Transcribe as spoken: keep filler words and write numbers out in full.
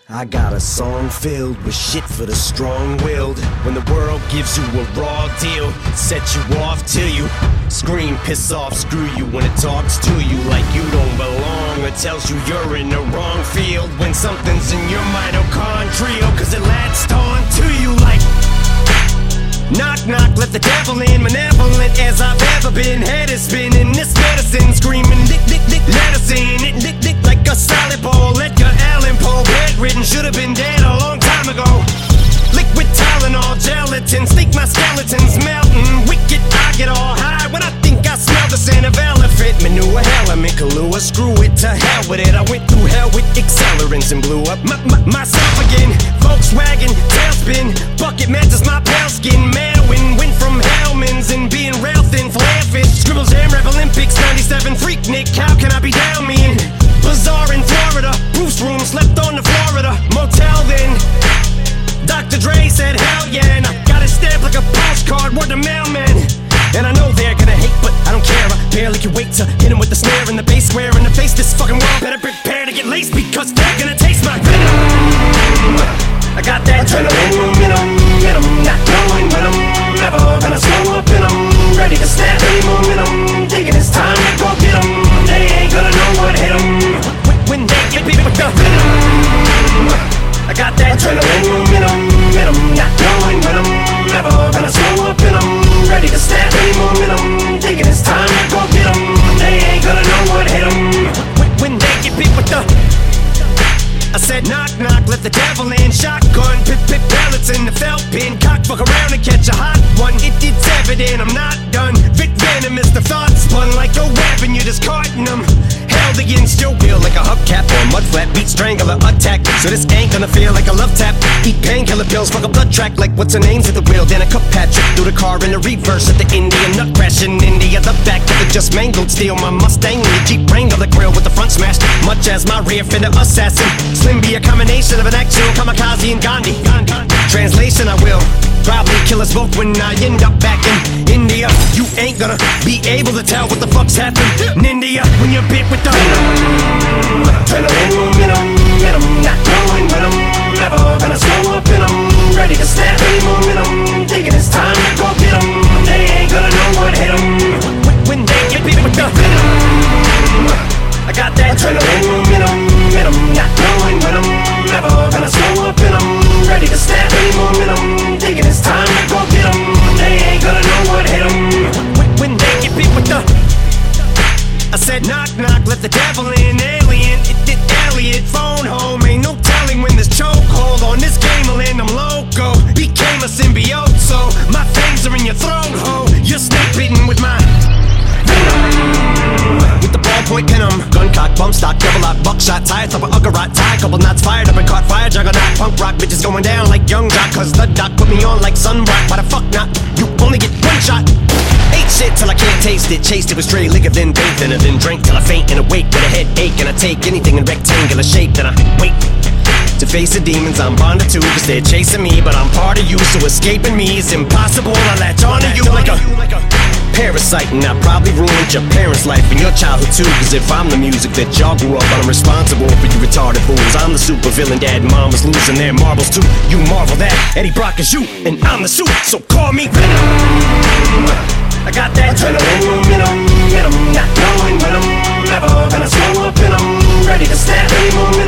I got a song filled with shit for the strong-willed. When the world gives you a raw deal, set you off till you scream, piss off, screw you. When it talks to you like you don't belong, or tells you you're in the wrong field. When something's in your mitochondrial, cause it latched on to you like knock knock, let the devil in. Malevolent as I've ever been, head is spinning, this medicine screaming dick dick dick, let us in it, dick dick like a solid ball. Edgar Allan Poe, bedridden, should've been dead a long time ago. Liquid Tylenol, gelatin, think my skeleton's melting. Wicked, I get all high when I think I smell the scent of elephant manure. Hell, I'm in Kahlua, screw it, to hell with it. I went through hell with accelerants and blew up my, my, myself again. Volkswagen, tailspin, bucket matches my pale skin. Mailwin, went from Hellman's and being rail thin, flare fish. Scribbles, Jam Rap Olympics, ninety-seven, Freak Nick, how can I be down me in? Bazaar in Florida, Bruce room, slept on the Florida motel then. Doctor Dre said hell yeah, and I got it stamped like a postcard, word to mailman. And I know they're gonna hate, but I don't care. I barely can wait to hit him with the snare and the bass square in the face. This fucking world better prepare to get laced, because they're gonna taste my venom. I got that adrenaline momentum, get 'em, not knowing when I'm never gonna slow up in 'em. Ready to snap any momentum, thinking it's time to go get 'em. They ain't gonna know what hit 'em when they get beat with the venom. I got that adrenaline momentum, get 'em, not knowing when I'm never gonna slow up in 'em. Ready to snap any momentum, thinking it's time to go get 'em. They ain't gonna know what hit 'em when they get beat with the. I said knock knock, let the devil in. Shotgun, pip pip pellets in the felt pin. Cock fuck around and catch a hot one. It, it's evident I'm not done. Vic venomous, the thought spun like a weapon. You're discarding them. Held against your will like a hubcap or a mud flat. Beat strangler attack, so this ain't gonna feel like a love tap. Eat painkiller pills, fuck a blood track like what's her name's at the wheel. Then a cup Patrick through the car in the reverse at the Indian nut crash in India. The back of the just mangled steel. My Mustang in the Jeep Wrangler, the grill with the front smashed. Much as my rear fender assassin. Slim be a combination of an actual kamikaze and Gandhi. Translation, I will probably kill us both when I end up back in India. You ain't gonna be able to tell what the fuck's happened in India when you're bit with the adrenaline momentum, get 'em, not knowing when I'm never gonna slow up in 'em. Ready to snap any momentum, thinking it's time to go get 'em. They ain't gonna know what hit 'em when they get bit with the venom. I got that adrenaline momentum, get 'em, not knowing when I'm never gonna slow up in 'em. Ready to snap any momentum, thinking it's time to go get 'em. They ain't gonna know what hit 'em when they get beat with the. I said knock knock, let the devil in. Alien, it did Elliot, phone home. Ain't no telling when this chokehold on this game will end. I'm loco, became a symbiote, so my fangs are in your throat, ho. You're snake bitten with my venom. With the ballpoint pin 'em, gun cock, bump stock, double lock, buckshot, tie up a uggerot, tie, couple knots fired up and caught fire, juggernaut, punk rock, bitches going down like young jock, cause the doc put me on like sun rock. Why the fuck not? You only get one shot. Ate shit till I can't taste it, chased it with stray liquor, then bathed in it, then drank till I faint and awake with a headache. And I take anything in rectangular shape, then I wait to face the demons I'm bonded to, cause they're chasing me, but I'm part of you, so escaping me is impossible. I latch onto you like a parasite, and I probably ruined your parents' life and your childhood too. Cause if I'm the music that y'all grew up on, I'm responsible for you retarded fools. I'm the super villain, dad and mom was losing their marbles too. You marvel that Eddie Brock is you, and I'm the suit, so call me Venom. I got that adrenaline momentum, get 'em, not knowing when I'm never gonna slow up in 'em. Ready to snap any moment